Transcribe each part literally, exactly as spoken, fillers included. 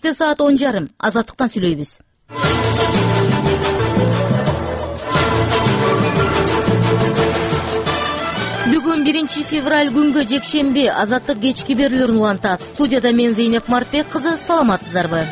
Кенттикте саат он жарым. Азаттыктан сүйлөйбүз. Бүгүн биринчи февраль күнгө жекшемби. Азаттык кечки берүүлөрүн улантат. Студияда мен Зейнеп Марпек кызы. Саламатсыздарбы?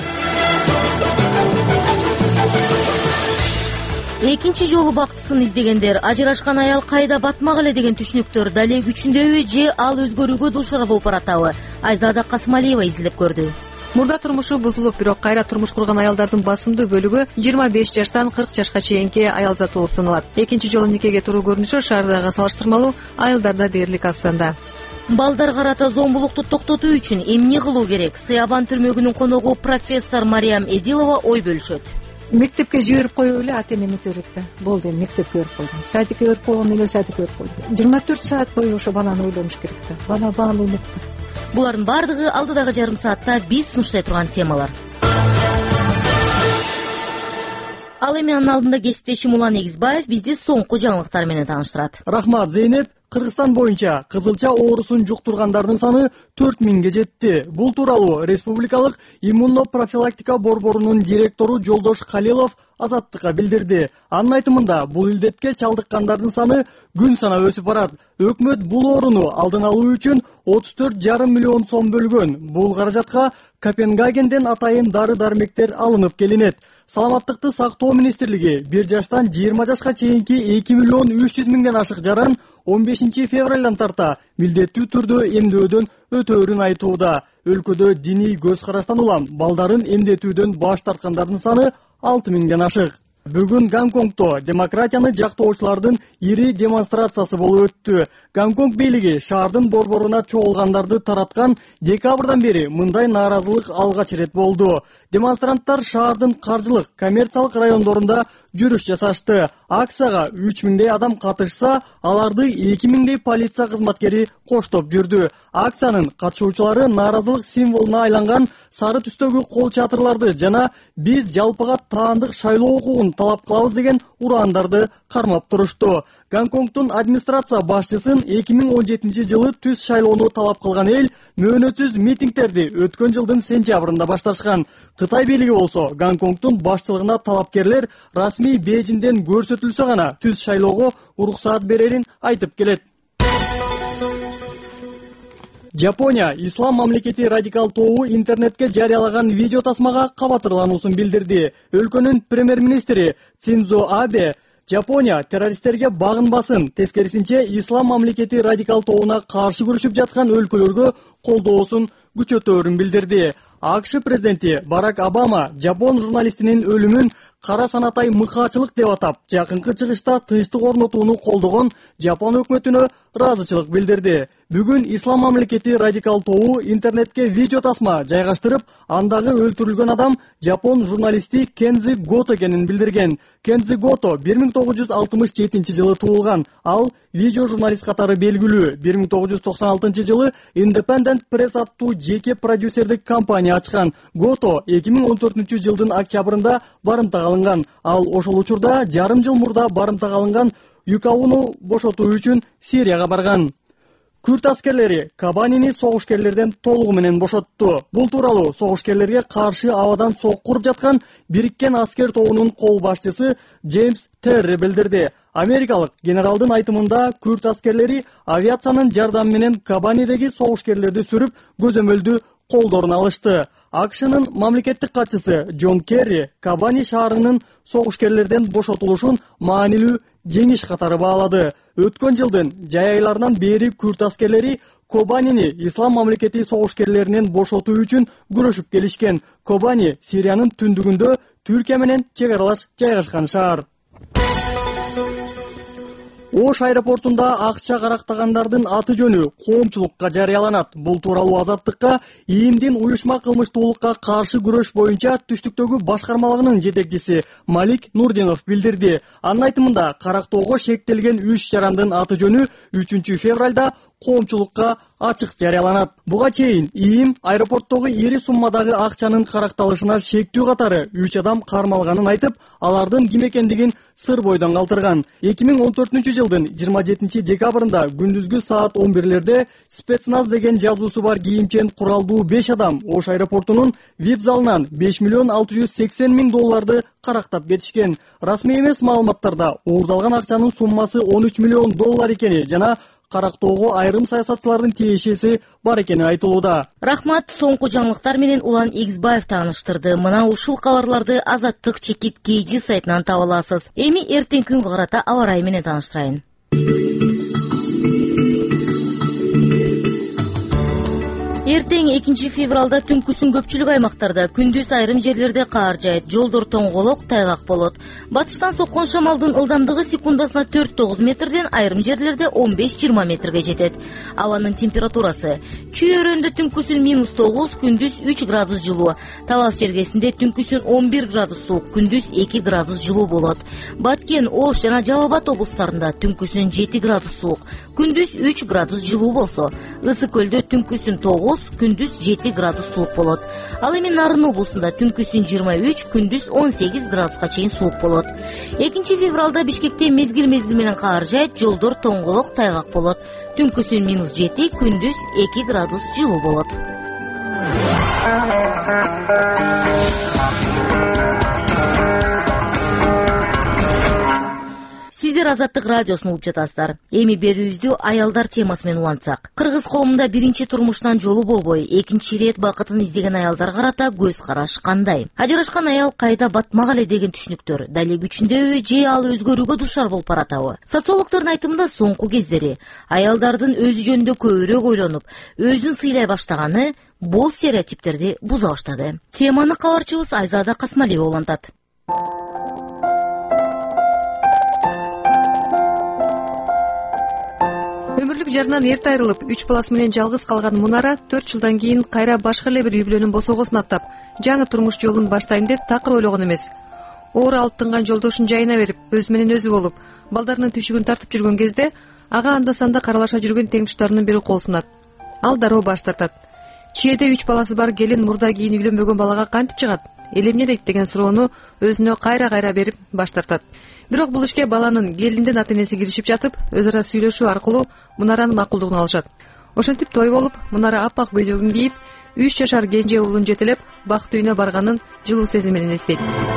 Экинчи жолу бактысын издегендер, ажырашкан аял кайда батмак эле деген түшүнүктөр дале күчүндөбү же ал өзгөрүүгө дуушар болуп баратабы? Айзада Касымалиева изилдеп көрдү. Мурда турмушу бузулуп, бирок кайра турмуш курган аялдардын басымдуу бөлүгү жыйырма беш жаштан кырк жашка чейинки аялзат болуп саналат. Экинчи жолу никеге туруу көрүнүшү шаардагы салыштырмалуу аялдарда дээрлик аз санда. Балдар карата зомбулукту токтотуу үчүн эмне кылуу керек? Сыябан түрмөгүнүн коногу профессор Мариям Эдилова ой бөлүшөт. Мектепке жиберип коюп эле ата энем өтөрөт да. Болду, эми мектепке берип койдум. Садикке берип койгон эле садикке берип койдум. жыйырма төрт саат бою ошо баланы ойлонуш керек да. Бала баалуу элек да. Булардын бардыгы алдыдагы жарым саатта биз сунуштай турган темалар. Ал эми анын алдында кесиптешим Улан Эгизбаев бизди соңку жаңылыктар менен тааныштырат. Рахмат, Зейнеп. Кыргызстан боюнча кызылча оорусун жуктургандардын саны төрт миңге жетти. Бул тууралуу Республикалык иммунопрофилактика борборунун директору Жолдош Халилов Азаттыкка билдирди. Анын айтымында, бул илдетке чалдыккандардын саны күн санап өсүп барат. Өкмөт бул ооруну алдын алуу үчүн отуз төрт жарым миллион сом бөлгөн. Бул каражатка Копенгагенден атайын дары-дармектер алынып келинет. Саламаттыкты сактоо министрлиги бир жаштан жыйырма жашка чейинки эки миллион үч жүз миңден ашык жаран он бешинчи февралдан тарта милдеттүү түрдө эмдөөдөн өтөөрүн айтууда. Өлкөдө диний көз караштан улам балдарын эмдетүүдөн баш тарткандардын саны алты миңден ашык. Бүгүн Гонконгдо демократияны жактоочулардын ири демонстрациясы болуп өттү. Гонконг бийлиги шаардын борборуна чогулгандарды тараткан декабрдан бери мындай нааразылык алгач ирет болду. Демонстранттар шаардын каржылык, коммерциялык райондорунда жүрүш жасашты. Акцияга үч миңдей адам катышса, аларды эки миңдей полиция кызматкери коштоп жүрдү. Акциянын катышуучулары нааразылык символуна айланган сары түстөгү кол чатырларды жана биз жалпыга таандык шайлоо укугун талап кылабыз деген ураандарды кармап турушту. Гонконгдун администрация башчысын эки миң он жетинчи жылы түз шайлоону талап кылган эл мөөнөтсүз митингдерди өткөн жылдын сентябрында башташкан. Кытай бийлиги болсо Гонконгдун башчылыгына талапкерлер расмий Бейжиңден көрсөтүлсө гана түз шайлоого уруксаат берерин айтып келет. Жапония ислам мамлекети радикал тобу интернетке жарыялаган видео тасмага кабатырлануусун билдирди. Өлкөнүн премьер-министри Синдзо Абе Жапония террористтерге багынбасын, тескерисинче ислам мамлекети радикал тобуна каршы күрөшүп жаткан өлкөлөргө колдоосун күчөтөөрүн билдирди. АКШ президенти Барак Обама жапон журналистинин өлүмүн кара санатай мыкаачылык деп атап, жакынкы чыгышта тынчтык орнотууну колдогон Жапон өкмөтүнө ыраазычылык билдирди. Бүгүн ислам мамлекети радикал тобу интернетке видео тасма жайгаштырып, андагы өлтүрүлгөн адам жапон журналисти Кензи Гото экенин билдирген. Кензи Гото бир миң тогуз жүз алтымыш жетинчи жылы туулган. Ал видео журналист катары белгилүү. бир миң тогуз жүз токсон алтынчы жылы Independent Press аттуу жеке продюсердик компания ачкан. Гото эки миң он төртүнчү жылдын октябрында барымтага алынган. Ал ошол учурда жарым жыл мурда барымтага алынган Юкауну бошотуу үчүн Сирияга барган. Күрт аскерлери Кабанини согушкерлерден толугу менен бошотту. Бул тууралуу согушкерлерге каршы абадан сок куруп жаткан бириккен аскер тобунун кол башчысы Джеймс Терри билдирди. Америкалык генералдын айтымында күрт аскерлери авиациянын жардамы менен Кабанидеги согушкерлерди сүрүп, көзөмөлдү колдоруна алышты. АКШнын мамлекеттик катчысы Джон Керри Кабани шаарынын согушкерлерден бошотулушун маанилүү жеңиш катары баалады. Өткөн жылдын жай айларынан бери күрт аскерлери Кобанини ислам мамлекети согушкерлеринен бошотуу үчүн күрөшүп келишкен. Кобани Сириянын түндүгүндө Түркия менен чек аралаш жайгашкан шаар. Ош аэропортунда акча карактагандардын аты жөнү коомчулукка жарыяланат. Бул тууралуу Азаттыкка ИИМдин уюшма кылмыштуулукка каршы күрөш боюнча түштүктөгү башкармалыгынын жетекчиси Малик Нурдинов билдирди. Анын айтымында карактоого шектелген үч жарандын аты жөнү үчүнчү февралда коомчулукка ачык жарыяланат. Буга чейин ИИМ аэропорттогу ири суммадагы акчанын каракталышына шектүү катары үч адам кармалганын айтып, алардын ким экендигин сыр бойдон калтырган. эки миң он төртүнчү жылдын жыйырма жетинчи декабрында күндүзгү саат он бирлерде спецназ деген жазуусу бар кийимчен куралдуу беш адам Ош аэропортунун вип залынан беш миллион алты жүз сексен миң долларды карактап кетишкен. Расмий эмес маалыматтарда уурдалган акчанын суммасы он үч миллион доллар экени жана карактоого айрым саясатчылардын тиешеси бар экени айтылууда. Рахмат, соңку жаңылыктар менен Улан Игизбаев тааныштырды. Мына ушул кабарларды Азаттык чекит кейжи сайтынан таба аласыз. Эми эртең күнгө карата аба ырайы менен тааныштырайын. Эртең экинчи февралда түнкүсүн көпчүлүк аймактарда, күндүз айрым жерлерде каар жаайт, жолдор тоңголок, тайгак болот. Батыштан соккон шамалдын ылдамдыгы секундасына төрт тогуз метрден айрым жерлерде он беш жыйырма метрге жетет. Абанын температурасы: Чүй-өрөндө түнкүсүн минус тогуз, күндүз үч градус жылуу. Талас жергесинде түнкүсүн он бир градус суук, күндүз эки градус жылуу болот. Баткен, Ош жана Жалал Абад облустарында түнкүсүн жети градус суук, күндүз үч градус жылуу болсо, Ысык көлдө түнкүсүн тогуз, күндүз жети градус суук болот. Ал эми Нарын облусунда түнкүсүн жыйырма үч, күндүз он сегиз градуска чейин суук болот. экинчи февралда Бишкекте мезгил-мезгил менен каар жаайт, жолдор тоңголок, тайгак болот. Түнкүсүн минус жети, күндүз эки градус жылуу болот. Сиздер Азаттык радиосун угуп жатасыздар. Эми берүүбүздү аялдар темасы менен улантсак. Кыргыз коомунда биринчи турмуштан жолу болбой, экинчи ирет бакытын издеген аялдар карата көз караш кандай? Ажырашкан аял кайда батмак эле деген түшүнүктөр дали күчүндөбү же ал өзгөрүүгө душар болуп баратабы? Социологдордун айтымында соңку кездери аялдардын өзү жөнүндө көбүрөөк ойлонуп, өзүн сыйлай баштаганы бул стереотиптерди буза баштады. Теманы кабарчыбыз Айзада Касмалиева улантат. Өмүрлүк жарынан эрте айрылып, үч баласы менен жалгыз калган Мунара төрт жылдан кийин кайра башка эле бир үй бүлөнүн босогосун аттап, жаңы турмуш жолун баштайын деп такыр ойлогон эмес. Оор алып тынган жолдошун жайына берип, өзү менен өзү болуп, балдарынын түйшүгүн тартып жүргөн кезде ага анда-санда каралаша жүргөн тең туштарынын бири кол сунат. Ал дароо баш тартат. Чиеде үч баласы бар келин мурда кийин үйлөнбөгөн балага кантип чыгат? Эл эмне дейт деген суроону өзүнө кайра-кайра берип баш тартат. Бирок бул ишке баланын келиндин ата-энеси киришип жатып, өз ара сүйлөшүү аркылуу Мунаранын макулдугун алышат. Ошентип той болуп, Мунара аппак көйлөгүн кийип, үч жашар кенже уулун жетелеп, бакыт үйүнө барганын жылуу сезим менен эстейт.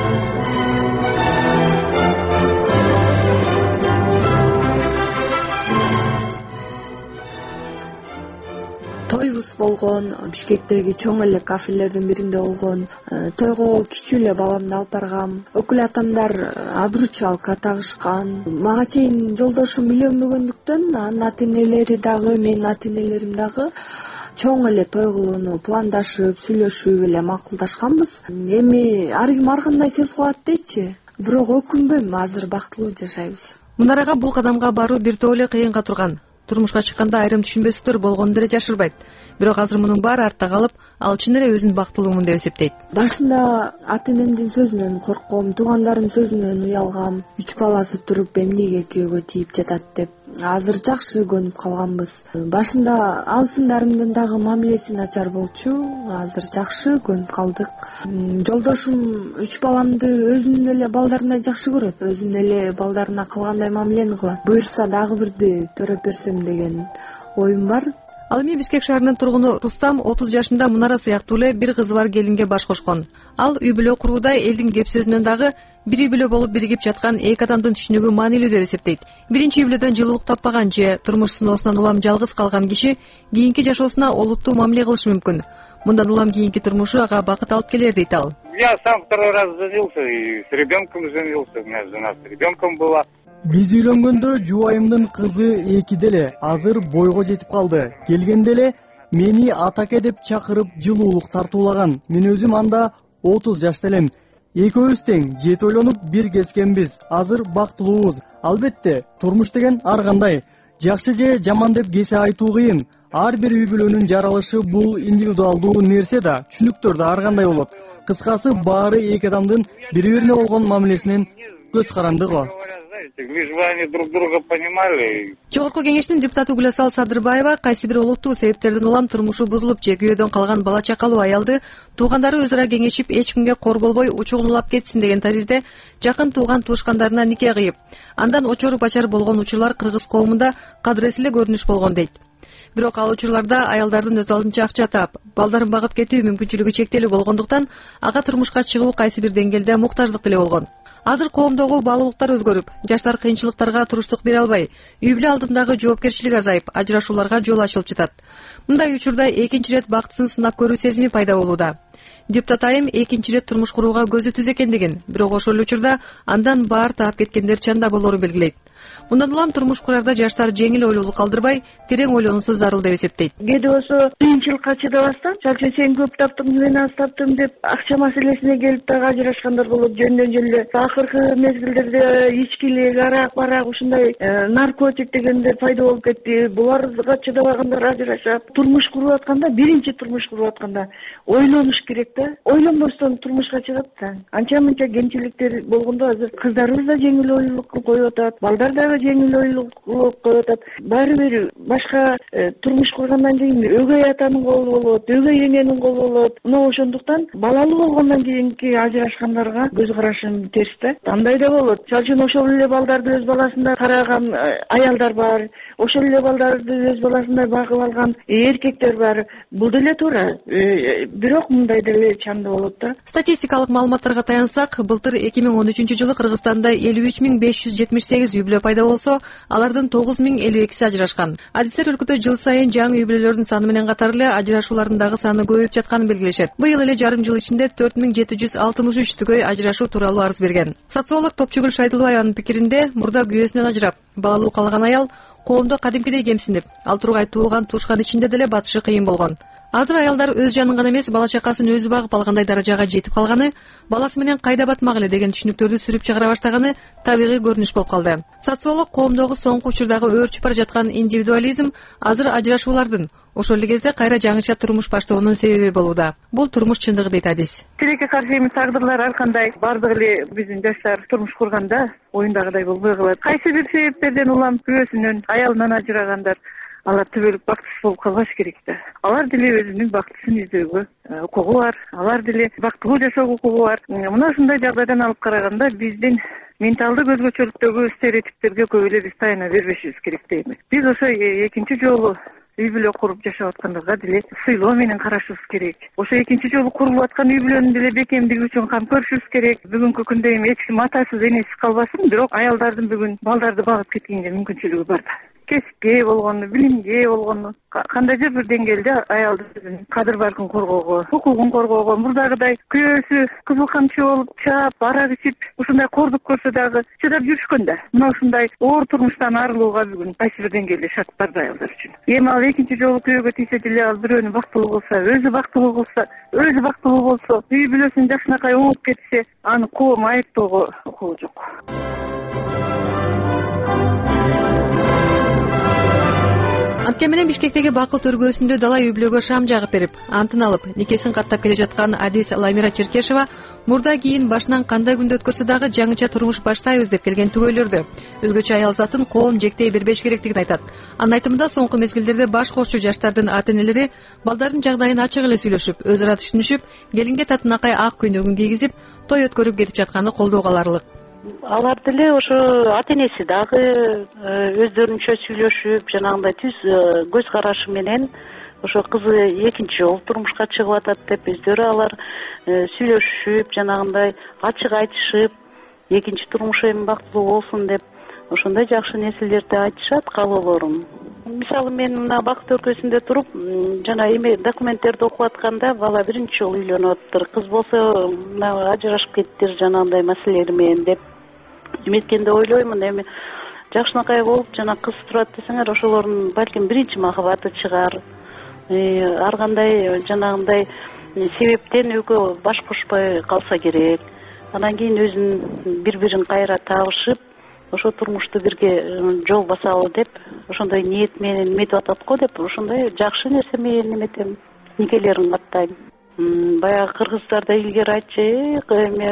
Тойбуз болгон, Бишкектеги чоң эле кафелердин биринде болгон. Тойго кичүү эле баламды алып баргам. Өкүл атамдар обручалка тагышкан. Мага чейин жолдошум үйлөнбөгөндүктөн, анын ата-энелери дагы, менин ата-энелерим дагы чоң эле той кылууну пландашып, сүйлөшүп эле макулдашканбыз. Эми ар ким ар кандай сөз кылат дейчи. Бирок өкүнбөйм, азыр бактылуу жашайбыз. Мунарага бул кадамга баруу бир топ эле кыйынга турган. Турмушка чыкканда айрым түшүнбөстүктөр болгонун деле жашырбайт. Бирок азыр мунун баары артта калып, ал чын эле өзүн бактылуумун деп эсептейт. Башында ата-энемдин сөзүнөн коркком, туугандарым сөзүнөн уялгам. Үч баласы туруп эмнеге күйөөгө тийип жатат деп. Азыр жакшы көнүп калганбыз. Башында абысындарымдын дагы мамилеси начар болчу, азыр жакшы көнүп калдык. Жолдошум үч баламды өзүнүн эле балдарындай жакшы көрөт, өзүнүн эле балдарына кылгандай мамилени кылат. Буюрса дагы бирди төрөп берсем деген оюм бар. Ал эми Бишкек шаарынын тургуну Рустам отуз жашында Мунара сыяктуу эле бир кызы бар келинге баш кошкон. Ал үй бүлө куруудай элдин кеп сөзүнөн дагы бир үй бүлө болуп биригип жаткан эки адамдын түшүнүгү маанилүү деп эсептейт. Биринчи үй бүлөдөн жылуулук таппаган же турмуш сыноосунан улам жалгыз калган киши кийинки жашоосуна олуттуу мамиле кылышы мүмкүн. Мындан улам кийинки турмушу ага бакыт алып келер дейт ал. Я сам второй раз женился и с ребенком женился, у меня жена с ребенком была. Биз үйлөнгөндө жубайымдын кызы экиде эле, азыр бойго жетип калды. Келгенде эле мени атаке деп чакырып жылуулук тартуулаган. Мен өзүм анда отуз жашта элем. Экөөбүз тең жети ойлонуп бир кескенбиз. Азыр бактылуубуз. Албетте, турмуш деген ар кандай. Жакшы же жаман деп кесе айтуу кыйын. Ар бир үй бүлөнүн жаралышы бул индивидуалдуу нерсе да, түшүнүктөр да ар кандай болот. Кыскасы баары эки адамдын бири-бирине болгон мамилесинен көз каранды го. знаете, лишь бы они друг друга понимали. Жогорку кеңештин депутаты Гүласал Садырбаева кайсы бир олуттуу себептерден улам турмушу бузулуп же күйөөдөн калган бала чакалуу аялды туугандары өзара кеңешип эч кимге кор болбой учугун улап кетсин деген таризде жакын тууган туушкандарына нике кыйып, андан очору бачар болгон учурлар кыргыз коомунда кадырес эле көрүнүш болгон дейт. Бирок ал учурларда аялдардын өз алдынча акча таап, балдарын багып кетүү мүмкүнчүлүгү чектелүү болгондуктан ага турмушка чыгуу кайсы бир деңгээлде муктаждык эле болгон. Азыр коомдогу баалуулуктар өзгөрүп, жаштар кыйынчылыктарга туруштук бере албай, үй бүлө алдындагы жоопкерчилик азайып, ажырашууларга жол ачылып жатат. Мындай учурда экинчи ирет бактысын сынап көрүү сезими пайда болууда. Депутат айым экинчи ирет турмуш курууга көзү түз экендигин, бирок ошол учурда андан баар таап кеткендер чанда болоорун белгилейт. Мындан улам турмуш курарда жаштар жеңил ойлуулук калтырбай, терең ойлонуусу зарыл деп эсептейт. Кээде болсо кыйынчылыкка чыдабастан, чалчы сен көп таптың, мен аз таптым деп акча маселесине келип дагы ажырашкандар болот. Жөндөн жөлдө акыркы мезгилдерде ичкилик, арак, барак ушундай наркотик дегендер пайда болуп кетти. Буларга чыдабагандар ажырашат. Турмуш куруп атканда, биринчи турмуш куруп атканда ойлонуш керек да. Ойлонбостон турмушка чыгат да. Анча-мынча кемчиликтер болгондо азыр кыздарыбыз да жеңил ойлуулук коюп атат, балдар дагы жеңил ойлуулук коюп атат. Баары бир башка турмуш кургандан кийин өгөй атанын колу болот, өгөй эненин колу болот. Мына ошондуктан балалуу болгондон кийинки ажырашкандарга көз карашым терс да. Андай да болот. Чалчын ошол эле балдарды өз баласындай караган аялдар бар. Ошол эле балдарды өз баласындай багып алган эркектер бар. Бул деле туура. Бирок мындай деле чанда болот да. Статистикалык маалыматтарга таянсак, былтыр эки миң он үчүнчү жылы Кыргызстанда элүү үч миң беш жүз жетимиш сегиз үй бүлө пайда болсо, алардын тогуз миң элүү экиси ажырашкан. Адистер өлкөдө жыл сайын жаңы үй бүлөлөрдүн саны менен катар эле ажырашуулардын дагы саны көбөйүп жатканын белгилешет. Быйыл эле жарым жыл ичинде төрт миң жети жүз алтымыш үч түгөй ажырашуу тууралуу арыз берген. Социолог Топчугүл Шайдулбаеванын пикиринде, мурда күйөөсүнөн ажырап, балалуу калган аял коомдо кадимкидей кемсинип, ал тургай тууган туушкан ичинде деле батышы кыйын болгон. Азыр аялдар өз жанын гана эмес, бала чакасын өзү багып алгандай даражага жетип калганы, баласы менен кайда батмак эле деген түшүнүктөрдү сүрүп чыгара баштаганы табигый көрүнүш болуп калды. Социолог коомдогу соңку учурдагы өөрчүп бара жаткан индивидуализм азыр ажырашуулардын, ошол эле кезде кайра жаңыча турмуш баштоонун себеби болууда. Бул турмуш чындыгы дейт адис. Тилекке каршы эми тагдырлар ар кандай, бардыгы эле биздин жаштар турмуш курганда оюндагыдай болбой калат. Кайсы бир себептерден улам күйөөсүнөн, аялынан ажырагандар алар түбөлүк бактысыз болуп калбаш керек да. Алар деле өзүнүн бактысын издөөгө укугу бар, алар деле бактылуу жашоого укугу бар. Мына ушундай жагдайдан алып караганда биздин менталдык өзгөчөлүктөгү стереотиптерге көп эле биз таяна бербешибиз керек дейм. Биз ошо экинчи жолу үй бүлө куруп жашап аткандарга деле сыйлоо менен карашыбыз керек. Ошо экинчи жолу курулуп аткан үй бүлөнүн деле бекемдиги үчүн кам көрүшүбүз керек. Бүгүнкү күндө эми эч ким атасыз, энесиз калбасын, бирок аялдардын бүгүн балдарды багып кеткенге мүмкүнчүлүгү бар да. Кесипке болгону, билимге болгону, кандайдыр бир деңгээлде аялдын кадыр баркын коргоого, укугун коргоого, мурдагыдай күйөөсү кызыл камчы болуп чаап, арак ичип, ушундай кордук көрсө дагы чыдап жүрүшкөн да. Мына ушундай оор турмуштан арылууга бүгүн кайсы бир деңгээлде шарт бар да аялдар үчүн. Эми ал экинчи жолу күйөөгө тийсе деле, ал бирөөнү бактылуу кылса, өзү бактылуу кылса, өзү бактылуу болсо, үй бүлөсүн жакшынакай угуп кетсе, аны коом айыптоого укугу жок. Анткени менен Бишкектеги Бакыт өргөөсүндө дала үй бүлөгө шам жагып берип, антын алып, никесин каттап келе жаткан адис Ламира Черкешева мурда кийин башынан кандай күндө өткөрсө дагы жаңыча турмуш баштайбыз деп келген түгөйлөрдү өзгөчө аял затын коом жектей бербеш керектигин айтат. Анын айтымында соңку мезгилдерде баш кошчу жаштардын ата-энелери балдардын жагдайын ачык эле сүйлөшүп, өз ара түшүнүшүп, келинге татынакай ак көйнөгүн кийгизип, той өткөрүп кетип жатканы колдоого аларлык. Алар деле ошо ата-энеси дагы өздөрүнчө сүйлөшүп, жанагындай түз көз карашы менен ошо кызы экинчи жолу турмушка чыгып атат деп өздөрү алар сүйлөшүп, жанагындай ачык айтышып, экинчи турмушу эми бактылуу болсун деп ошондой жакшы нерселерди айтышат каалоолорун. Мисалы мен мына Бакыт өлкөсүндө туруп, жана эми документтерди окуп атканда бала биринчи жолу үйлөнүп атыптыр. Кыз болсо мына ажырашып кеттир жанагындай маселелер менен деп эметкенде ойлоймун, эми жакшынакай болуп жана кыз турат десеңер, ошолордун балким биринчи махабаты чыгар. Ар кандай жанагындай себептен экөө баш кошпой калса керек. Анан кийин өзүн бири-бирин кайра табышып, ошо турмушту бирге жол басалы деп, ошондой ниет менен эметип атат го деп, ошондой жакшы нерсе менен эметем, никелерин каттайм. Баягы кыргыздар да илгери айтчу, эме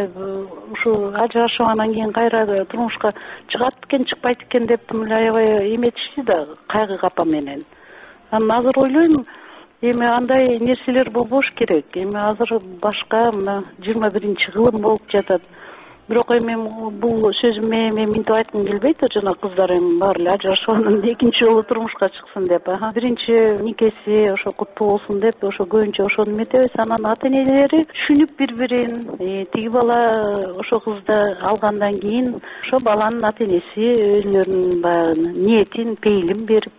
ушу ажырашып анан кийин кайра турмушка чыгат экен, чыкпайт экен деп мындай аябай эметишти да, кайгы капа менен. Анан азыр ойлойм, эми андай нерселер болбош керек. Эми азыр башка мына жыйырма биринчи кылым болуп жатат. Бирок эми бул сөзүмө эми мынтип айткым келбейт, жана кыздар эми баары эле ажырашып анан экинчи жолу турмушка чыксын деп. Биринчи никеси ошо куттуу болсун деп, ошо көбүнчө ошону эметебиз. Анан ата энелери түшүнүп бири-бирин, тиги бала ошо кызды алгандан кийин ошо баланын ата энеси өзүлөрүнүн баягы ниетин, пейилин берип,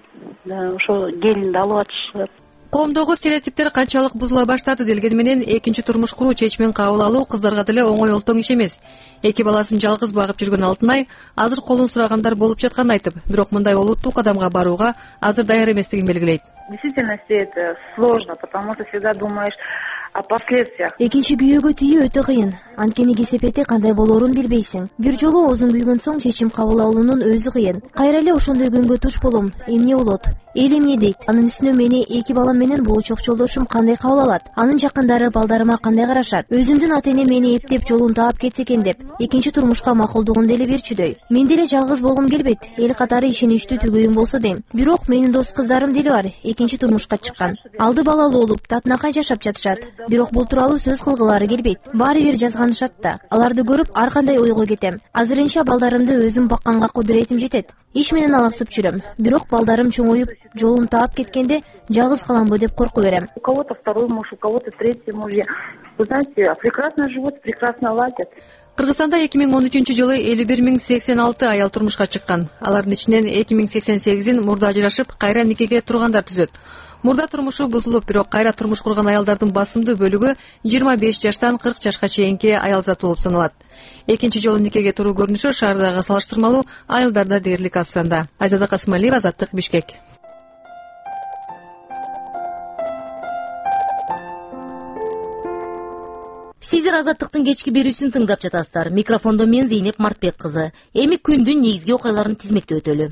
ошо келинди алып атышат. Коомдогу стереотиптер канчалык бузула баштады делгени менен экинчи турмуш куруу чечимин кабыл алуу кыздарга деле оңой олтоң иш эмес. Эки баласын жалгыз багып жүргөн Алтынай азыр колун сурагандар болуп жатканын айтып, бирок мындай олуттуу кадамга барууга азыр даяр эместигин белгилейт. В действительности это сложно, потому что всегда думаешь о последствиях. Экинчи күйөөгө тийүү өтө кыйын. Анткени кесепети кандай болоорун билбейсиң. Бир жолу оозун күйгөн соң чечим кабыл алуунун өзү кыйын. Кайра эле ошондой күнгө туш болом. Эмне болот? Эл эмне дейт? Анын үстүнө мени эки балам менен болочок жолдошум кандай кабыл алат? Анын жакындары балдарыма кандай карашат? Өзүмдүн ата энем мени эптеп жолун таап кетсе экен деп, экинчи турмушка макулдугун деле берчүдөй. Мен деле жалгыз болгум келбейт. Эл катары ишеничтүү түгөйүм болсо дейм. Бирок менин дос кыздарым деле бар. Экинчи турмушка чыккан. Алды балалуу болуп, татынакай жашап жатышат. Бирок бул тууралуу сөз кылгылары келбейт. Баары бир жазганышат да. Аларды көрүп ар кандай ойго кетем. Азырынча балдарымды өзүм бакканга кудуретим жетет. Иш менен алаксып жүрөм. Бирок балдарым чоңоюп, жолун таап кеткенде жалгыз каламбы деп коркуп берем. У кого-то второй муж, у кого-то третий мужья. Вы знаете, прекрасно живут, прекрасно ладят. Кыргызстанда эки миң он үчүнчү жылы элүү бир миң сексен алты аял турмушка чыккан. Алардын ичинен эки миң сексен сегизин мурда ажырашып, кайра никеге тургандар түзөт. Мурда турмушу бузулуп, бирок кайра турмуш курган аялдардын басымдуу бөлүгү жыйырма беш жаштан кырк жашка чейинки аялзат болуп саналат. Экинчи жолу никеге туруу көрүнүшү шаардагы салыштырмалуу айылдарда дээрлик аз санда. Айзада Касымалиева, Азаттык, Бишкек. Сиздер Азаттыктын кечки берүүсүн тыңдап жатасыздар. Микрофондо мен Зейнеп Мартбек кызы. Эми күндүн негизги окуяларын тизмектеп өтөлү.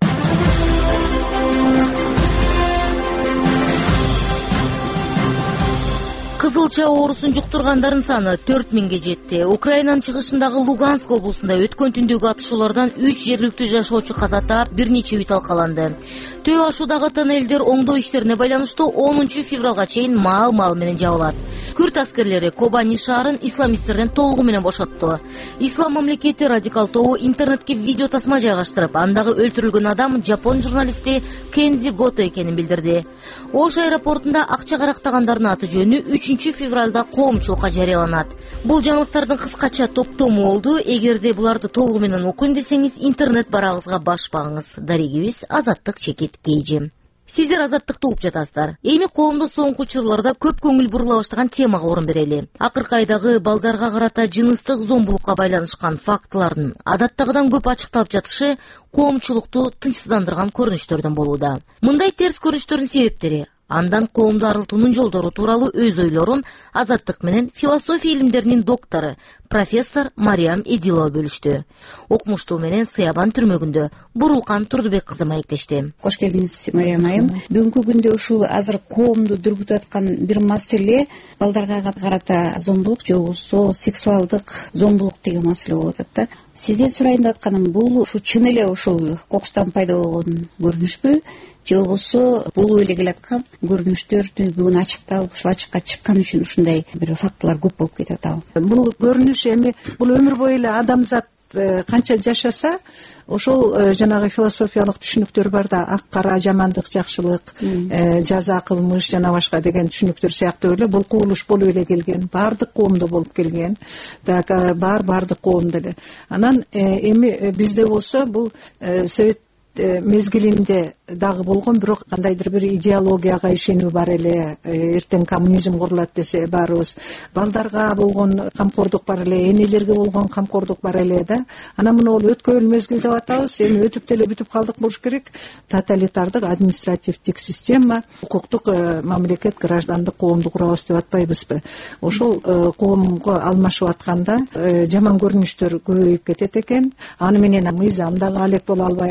Кызылча оорусун жуктургандардын саны төрт миңге жетти. Украинанын чыгышындагы Луганск облусунда өткөн түндөгү атышуулардан үч жергиликтүү жашоочу каза таап, бир нече үй талкаланды. Төө ашуудагы тоннелдер оңдоо иштерине байланыштуу онунчу февралга чейин маал-маал менен жабылат. Күрд аскерлери Кобани шаарын исламисттерден толугу менен бошотту. Ислам мамлекети радикал тобу интернетке видео тасма жайгаштырып, андагы өлтүрүлгөн адам жапон журналисти Кензи Гото экенин билдирди. Ош аэропортунда акча карактагандардын аты жөнү үчүнчү февралда коомчулукка жарыяланат. Бул жаңылыктардын кыскача топтому болду. Эгерде буларды толугу менен окуйм десеңиз, интернет барагыбызга баш багыңыз. Дарегибиз Азаттык чекит кейжи. Сиздер Азаттыкты угуп жатасыздар. Эми коомдо соңку учурларда көп көңүл бурула баштаган темага орун берели. Акыркы айдагы балдарга карата жыныстык зомбулукка байланышкан фактылардын адаттагыдан көп ачыкталып жатышы коомчулукту тынчсыздандырган көрүнүштөрдөн болууда. Мындай терс көрүнүштөрдүн себептери, андан коомду арылтуунун жолдору тууралуу өз ойлорун Азаттык менен философия илимдеринин доктору профессор Мариям Эдилова бөлүштү. Окумуштуу менен Сыябан түрмөгүндө Бурулкан Турдубек кызы маектешти. Кош келдиңиз, Мариям айым. Бүгүнкү күндө ушул азыр коомду дүргүтүп аткан бир маселе балдарга карата зомбулук же болбосо сексуалдык зомбулук деген маселе болуп атат да. Сизден сурайын деп атканым, бул ушу чын эле ушул кокустан пайда болгон көрүнүшпү? Же болбосо болуп эле келаткан көрүнүштөр бүгүн ачыкталып, ушул ачыкка чыккан үчүн ушундай бир фактылар көп болуп кетип атабы? Бул көрүнүш эми бул өмүр бою эле адамзат канча жашаса, ошол жанагы философиялык түшүнүктөр бар да, ак кара, жамандык, жакшылык, жаза, кылмыш жана башка деген түшүнүктөр сыяктуу эле бул кубулуш болуп эле келген, баардык коомдо болуп келген. Так бар баардык коомдо эле. Анан эми бизде болсо бул совет мезгилинде дагы болгон, бирок кандайдыр бир идеологияга ишенүү бар эле. Эртең коммунизм курулат десе баарыбыз, балдарга болгон камкордук бар эле, энелерге болгон камкордук бар эле да. Анан муну ол өткөн мезгил деп атабыз. Эми өтүп деле бүтүп калдык болуш керек. Тоталитардык административдик система, укуктук мамлекет, граждандык коомду курабыз деп атпайбызбы? Ошол коомго алмашып атканда жаман көрүнүштөр көбөйүп кетет экен. Аны менен мыйзам дагы алек боло албай калып,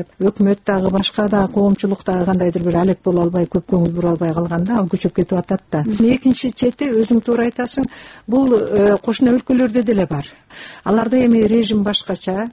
деп өкмөт дагы башка дагы коомчулук дагы кандайдыр бир алек боло албай, көп көңүл бура албай калганда ал көчөп кетип атат да. Экинчи чети өзүң туура айтасың, бул кошуна өлкөлөрдө деле бар. Аларда эми режим башкача,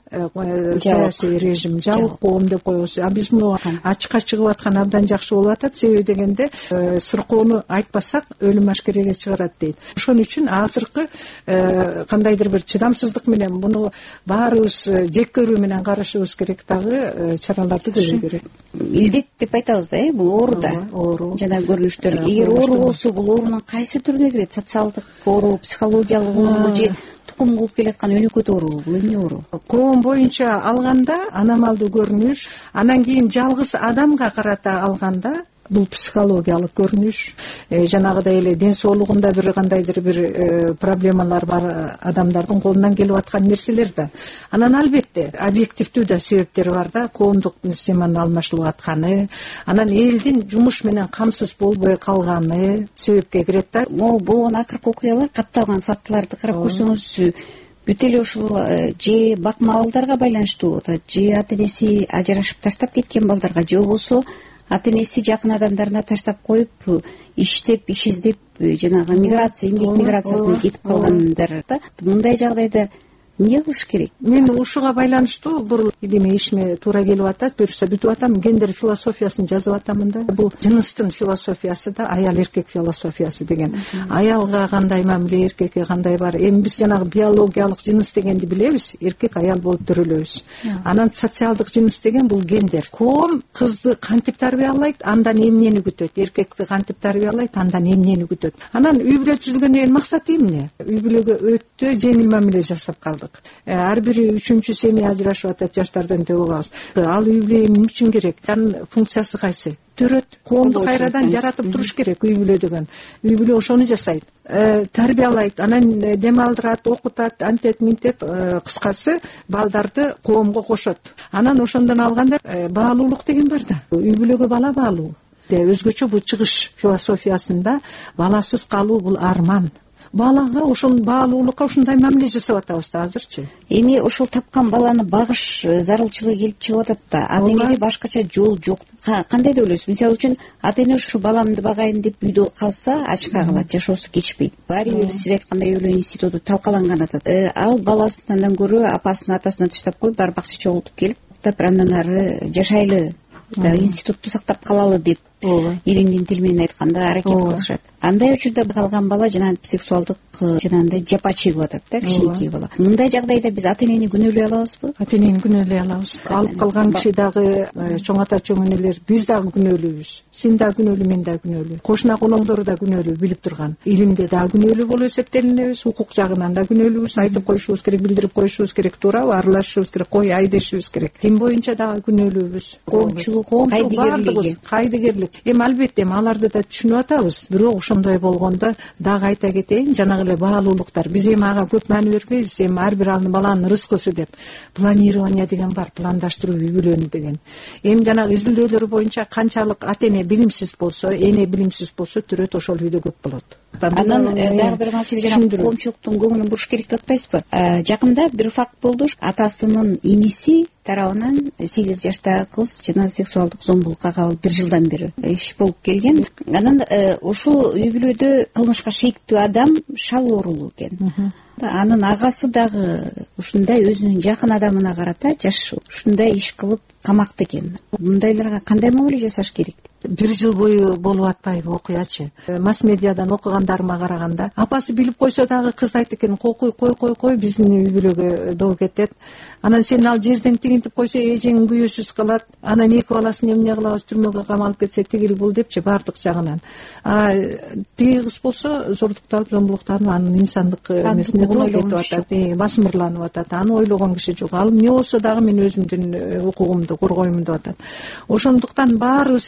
саясий режим, жабык коом деп коебуз. А биз муну ачыкка чыгып аткан абдан жакшы болуп атат. Себеби дегенде сыркоону айтпасак өлүм ашкереге чыгарат дейт. Ошон үчүн азыркы кандайдыр бир чыдамсыздык менен муну баарыбыз жек көрүү менен карашыбыз керек, дагы чараларды көрүү керек. Илдет деп айтабыз да, бул оору да. Оору. Жана көрүнүштөр. Эгер оору болсо, бул оорунун кайсы түрүнө кирет? Социалдык оору, психологиялык оору же тукум кылып келаткан өнөкөт оору, бул эмне оору? Коом боюнча алганда аномалдуу көрүнүш, анан кийин жалгыз адамга карата алганда бул психологиялык көрүнүш, жанагыдай эле ден соолугунда бир кандайдыр бир проблемалар бар адамдардын колунан келип аткан нерселер да. Анан албетте объективдүү да себептери бар да, коомдук системанын алмашылып атканы, анан элдин жумуш менен камсыз болбой калганы себепке кирет да. Могу болгон акыркы окуялар, катталган фактыларды карап көрсөңүз, бүт эле ушул же бакма балдарга байланыштуу, же ата энеси ажырашып таштап кеткен балдарга, же болбосо ата энеси жакын адамдарына таштап коюп, иштеп, иш издеп, жанагы миграция, эмгек миграциясына кетип калгандар да. Мындай жагдайда эмне кылыш керек? Мен ушуга байланыштуу бул илимий ишиме туура келип атат. Буюрса бүтүп атам, гендер философиясын жазып атамын да. Бул жыныстын философиясы да, аял эркек философиясы деген. Аялга кандай мамиле, эркекке кандай бар. Эми биз жанагы биологиялык жыныс дегенди билебиз, эркек аял болуп төрөлөбүз. Анан социалдык жыныс деген бул гендер. Коом кызды кантип тарбиялайт, андан эмнени күтөт, эркекти кантип тарбиялайт, андан эмнени күтөт. Анан үй бүлө түзүлгөндөн кийин максаты эмне? Үй бүлөгө өтө жеңил мамиле жасап калды. Ар бири үчүнчү семья ажырашып атат, жаштардан деп угабыз. Ал үй бүлө эмне үчүн керек? Анын функциясы кайсы? Төрөт, коомду кайрадан жаратып туруш керек үй бүлө деген. Үй бүлө ошону жасайт, тарбиялайт, анан дем алдырат, окутат, антет, минтет, кыскасы балдарды коомго кошот. Анан ошондон алганда баалуулук деген бар да. Үй бүлөгө бала баалуу. Өзгөчө бул чыгыш философиясында баласыз калуу бул арман. Балага ошон баалуулукка ушундай мамиле жасап атабыз да азырчы. Эми ошол тапкан баланы багыш зарылчылыгы келип чыгып атат да. Ата энеде башкача жол жок. Кандай деп ойлойсуз? Мисалы үчүн ата эне ушу баламды багайын деп үйдө калса, ачка калат, жашоосу кечпейт. Баары бир сиз айткандай үй бүлө институту талкаланган атат. Ал баласынан көрө апасын атасына таштап коюп, бар бакча чогултуп келип, андан ары жашайлы, институтту сактап калалы деп илимдин тили менен айтканда аракет кылышат. Андай учурда калган бала жанагы сексуалдык жанагындай жапа чегип атат да, кичинекей бала. Мындай жагдайда биз ата энени күнөөлөй алабызбы? Ата энени күнөөлөй алабыз. Алып калган киши дагы, чоң ата чоң энелер, биз дагы күнөөлүүбүз. Сен дагы күнөөлүү, мен дагы күнөөлүү. Кошуна колоңдору да күнөөлүү, билип турган. Илимде дагы күнөөлүү болуп эсептелинебиз, укук жагынан да күнөөлүүбүз, айтып коюшубуз керек, билдирип коюшубуз керек, туурабы? Аралашышыбыз керек, кой ай дешибиз керек. Дин боюнча дагы күнөөлүүбүз. Коомчулук, кайдыгерлик, кайдыгерлик. Эми албетте аларды да түшүнүп атабыз. Бирок ошондой болгондо дагы айта кетейин, жанагы эле баалуулуктар. Биз эми ага көп маани бербейбиз. Эми ар бир баланын рызкысы деп планирование деген бар, пландаштыруу үй бүлөнү деген. Эми жанагы изилдөөлөр боюнча канчалык ата эне билимсиз болсо, эне билимсиз болсо, түрөт ошол үйдө көп болот. Анан дагы бир маселе, жанагы коомчулуктун көңүлүн буруш керек деп атпайсызбы? Жакында бир факт болду. Атасынын иниси тарабынан сегиз жаштагы кыз жана сексуалдык зомбулукка кабыл бир жылдан бери иш болуп келген. Анан ушул үй бүлөдө кылмышка шейиктүү адам шал оорулуу экен. Анын агасы дагы ушундай өзүнүн жакын адамына карата жаш ушундай иш кылып камакта экен. Мындайларга кандай мамиле жасаш керек? Бир жыл бою болуп атпайбы окуячы? Масс медиадан окугандарыма караганда, апасы билип койсо дагы кыз айт экен, кой кой кой кой кой биздин үй бүлөгө доо кетет. Анан сен ал жезден тигинтип койсо, эжең күйөөсүз калат. Анан эки баласын эмне кылабыз, түрмөгө камалып кетсе, тигил бул депчи баардык жагынан. А тиги кыз болсо зордукталып, зомбулуктанып, анын инсандык эмесине доо кетип атат, басмырланып атат. Аны ойлогон киши жок. Ал эмне болсо дагы мен өзүмдүн укугумду коргоймун деп атат. Ошондуктан баарыбыз эле муну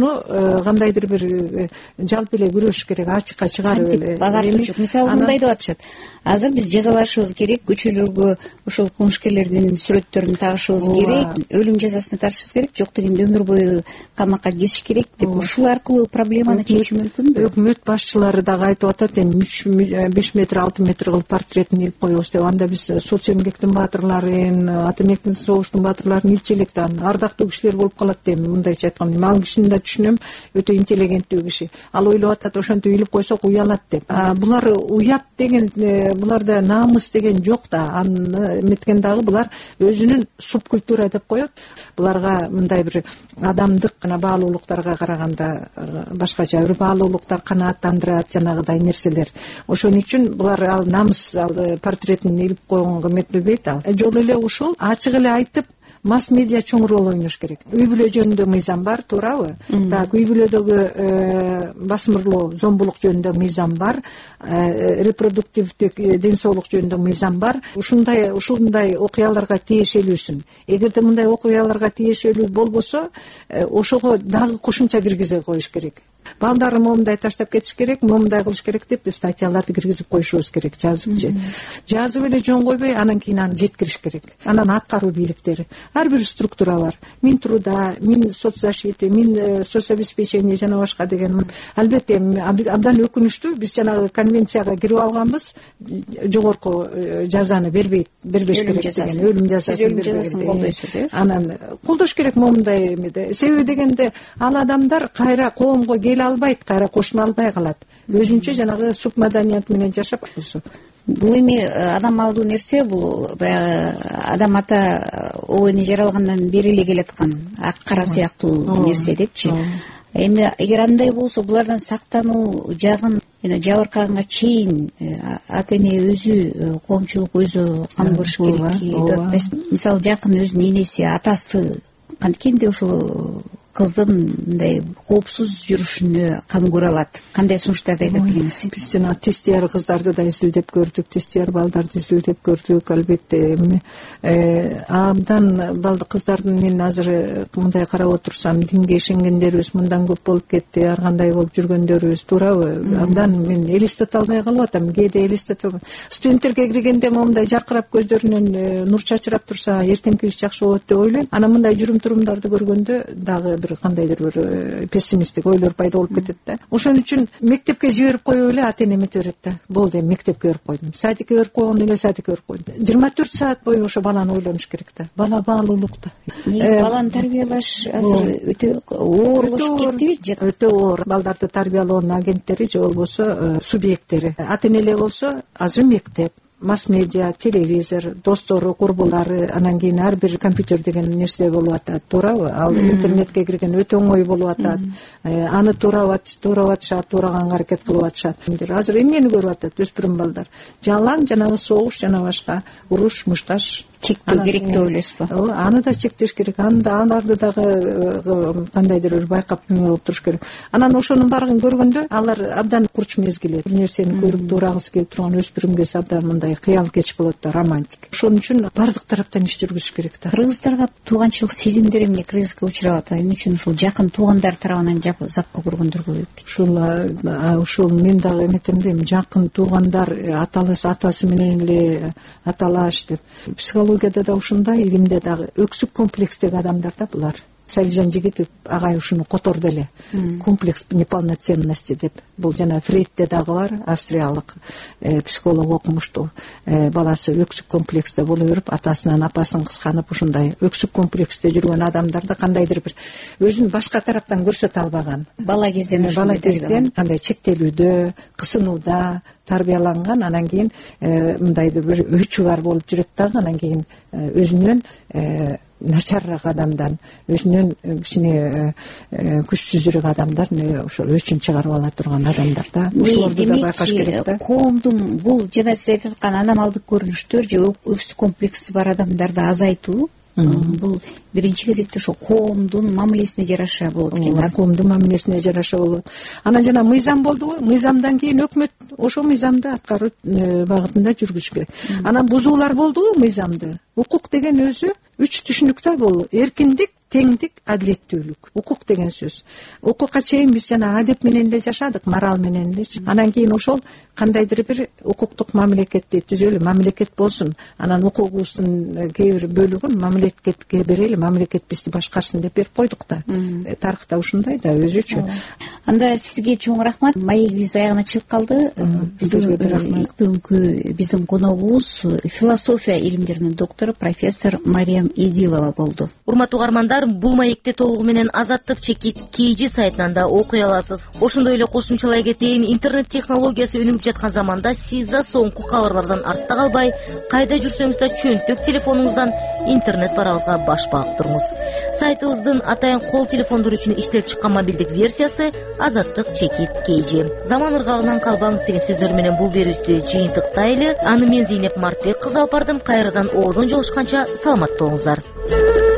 муну кандайдыр бир жалпы эле күрөшүш керек, ачыкка чыгарып эле багартуучу. Мисалы мындай деп атышат: азыр биз жазалашыбыз керек, көчөлөргө ошол кылмышкерлердин сүрөттөрүн тагышыбыз керек, өлүм жазасына тартышыбыз керек, жок дегенде өмүр бою камакка кесиш керек деп, ушул аркылуу проблеманы чечүү мүмкүнбү? Өкмөт башчылары дагы айтып атат, эми үч беш метр алты метр кылып портретин илип коебуз деп. Анда биз соц эмгектин баатырларын, ата эмгектин согуштун баатырларын илчи элек да ардактуу кишилер болуп калат дейм. Мындайча айтканда, мен ал кишини да түшүнөм, өтө интеллигенттүү киши. Ал ойлоп атат, ошентип илип койсок уялат деп. Булар уят деген, буларда намыс деген жок да. Аны эметкен дагы булар өзүнүн субкультура деп коет. Буларга мындай бир адамдык жана баалуулуктарга караганда башкача бир баалуулуктар канааттандырат, жанагыдай нерселер. Ошон үчүн булар ал намыс ал портретин илип койгонго эметпейт. Ал жолу эле ушул ачык эле айтып, масс медиа чоң роль ойнош керек. Үй бүлө жөнүндө мыйзам бар, туурабы? Так, үй бүлөдөгү басымырлоо, зомбулук жөнүндө мыйзам бар, репродуктивдик ден соолук жөнүндө мыйзам бар. Ушундай ушундай окуяларга тиешелүүсүн. Эгерде мындай окуяларга тиешелүү болбосо, ошого дагы кошумча киргизе коюш керек. Балдары момундай таштап кетиш керек, момундай кылыш керек деп статьяларды киргизип коюшубуз керек, жазыпчы. Жазып эле жөн койбой, анан кийин аны жеткириш керек. Анан аткаруу бийликтери. Ар бир структура бар. Минтруда, Мин соцзащиты, Мин соцобеспечение жана башка деген. Албетте, абдан өкүнүчтүү, биз жанагы конвенцияга кирип алганбыз, жогорку жазаны бербейт, бербеш керек деген, өлүм жазасын бербейт. Анан колдош керек момундай эмеде. Себеби дегенде ал адамдар кайра коомго келе албайт, кайра кошуна албай калат. Өзүнчө жанагы субмаданият менен жашап атышат. Бул эми адам алдуу нерсе, бул баягы адам ата обойну жаралгандан бери эле келаткан ак кара сыяктуу нерсе депчи. Эми эгер андай болсо, булардан сактануу жагын жабыркаганга чейин ата эне өзү, коомчулук өзү кам көрүш керек. Мисалы жакын өзүнүн энеси, атасы канткенде ошол кыздын мындай коопсуз жүрүшүнө кам көрө алат. Кандай сунуштарды айтат дегенсиз? Биз жана тестияр кыздарды да изилдеп көрдүк, тестияр балдарды изилдеп көрдүк. Албетте эми абдан балды кыздардын, мен азыр мындай карап отурсам, динге ишенгендерибиз мындан көп болуп кетти, ар кандай болуп жүргөндөрүбүз, туурабы? Абдан мен элестете албай калып атам, кээде элестете. Студенттерге киргенде момундай жаркырап көздөрүнөн нур чачырап турса, эртеңки иш жакшы болот деп ойлойм. Анан мындай жүрүм-турумдарды көргөндө дагы бир кандайдыр бир пессимисттик ойлор пайда болуп кетет да. Ошон үчүн мектепке жиберип коюп эле ата эне эмете берет да. Болду, эми мектепке берип койдум. Садикке берип койгондо эле садикке берип койдум. жыйырма төрт саат бою ошо баланы ойлонуш керек да. Бала баалуулукта. Негизи баланы тарбиялаш азыр өтө оорлошуп кеттиби? Өтө оор. Балдарды тарбиялоонун агенттери же болбосо субъекттери. Ата энелер болсо азыр мектеп, масс-медиа, телевизор, достору, курбулары, анан кийин ар бир компьютер деген нерсе болуп атат, туурабы? Ал интернетке кирген өтө оңой болуп атат. Аны туурап туурап атышат, туураган аракет кылып атышат. Азыр эмнени көрүп атат өспүрүм балдар? Жалаң жанагы согуш жана башка уруш, мушташ чектөө керек деп ойлойсузбу? Аны да чектеш керек. Аны да аларды дагы кандайдыр бир байкап болуп туруш керек. Анан ошонун баарын көргөндө алар абдан курч мезгил, бир нерсени көрүп туурагысы келип турган өспүрүмгө абдан мындай кыял кеч болот да, романтик. Ошон үчүн бардык тараптан иш жүргүзүш керек да. Кыргыздарга тууганчылык сезимдери эмне кризиске учурап атат? Эмне үчүн ушул жакын туугандар тарабынан запка көргөндөр көбөйүп? Ушул ушул мен дагы эметем дейм, жакын туугандар аталасы атасы менен эле аталаш деп. Психологияда да ушундай, илимде дагы өксүк комплекстеги адамдар да булар. Салижан Жигитов агай ушуну которду эле. Комплекс неполноценности деп. Бул жана Фрейдте дагы бар, австриялык психолог окумуштуу. Баласы өксүк комплексте боло берип, атасынан апасын кысканып, ушундай өксүк комплексте жүргөн адамдарда кандайдыр бир өзүн башка тараптан көрсөтө албаган. Бала кезден бала кезден кандай чектелүүдө, кысынууда тарбияланган, анан кийин мындайдыр бир өчү бар болуп жүрөт дагы, анан кийин өзүнөн начарыраак адамдан, өзүнөн кичине күчсүзүрөөк адамдар ошол өчүн чыгарып ала турган адамдар да. Ошолорду да байкаш керек да. Коомдун бул жана сиз айтып аткан аномалдык көрүнүштөр же өксүк комплекси бар адамдарды азайтуу, бул биринчи кезекте ошо коомдун мамилесине жараша болот экен. Коомдун мамилесине жараша болот. Анан жана мыйзам болдубу? Мыйзамдан кийин өкмөт ошол мыйзамды аткаруу багытында жүргүзүш керек. Анан бузуулар болдубу мыйзамды? Укук деген өзү үч түшүнүктө бул: эркиндик, теңдик, адилеттүүлүк. Укук деген сөз. Укукка чейин биз жана адеп менен эле жашадык, мораль менен элечи. Анан кийин ошол кандайдыр бир укуктук мамлекетти түзөлү, мамлекет болсун. Анан укугубуздун кээ бир бөлүгүн мамлекетке берели, мамлекет бизди башкарсын деп берип койдук да. Тарыхта ушундай да өзүчө. Анда сизге чоң рахмат. Маегибиз аягына чыгып калды. Бүгүнкү биздин коногубуз философия илимдеринин доктору профессор Мариям Эдилова болду. Урматтуу угармандар, бул маекти толугу менен Азаттык чекит Kg сайтынан да окуй аласыз. Ошондой эле кошумчалай кетейин, интернет технологиясы өнүгүп жаткан заманда сиз да соңку кабарлардан артта калбай, кайда жүрсөңүз да чөнтөк телефонуңуздан интернет барабызга баш багып туруңуз. Сайтыбыздын атайын кол телефондор үчүн иштелип чыккан мобилдик версиясы Азаттык чекит Kg. Заман ыргагынан калбаңыз деген сөздөр менен бул берүүбүздү жыйынтыктайлы. Аны мен Зейнеп Мартбек кызы алып бардым. Кайрадан оодон жолушканча саламатта болуңуздар.